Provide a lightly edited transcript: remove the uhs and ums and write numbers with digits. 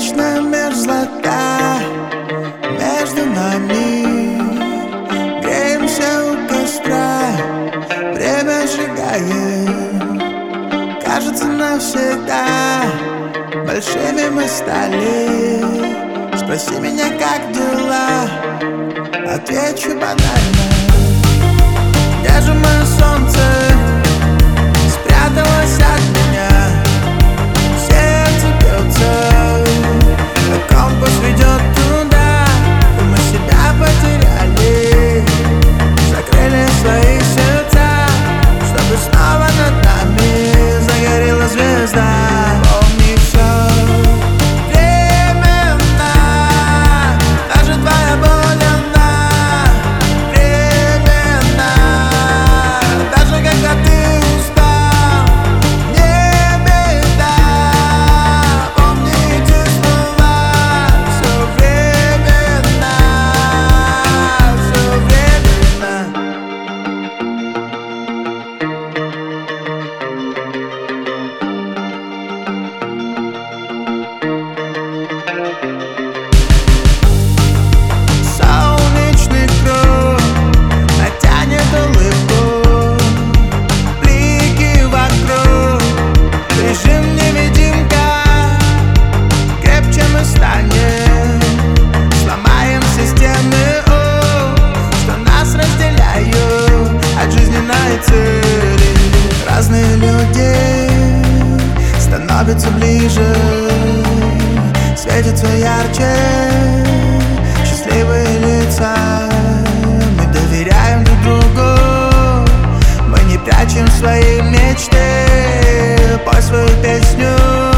вечная мерзлота между нами. Греемся у костра, время сжигает, кажется, навсегда. Большими мы стали. Спроси меня, как дела, отвечу банально. Где же мое солнце спряталось от меня? Сердце бьется, а компас ведет туда, и мы себя потеряли. Закрыли свои сердца, чтобы снова над нами загорела звезда. Помни все временно, даже твоя боль она временна. Даже когда ты устал, не беда. Помни эти слова, все временно, все временно. Солнечный круг натянет улыбку, блики вокруг, режим невидимка. Крепче мы станем, сломаем системы, что нас разделяют от жизненной цели. Разные люди становятся ближе, светятся ярче счастливые лица. Мы доверяем друг другу, мы не прячем свои мечты. Пой свою песню.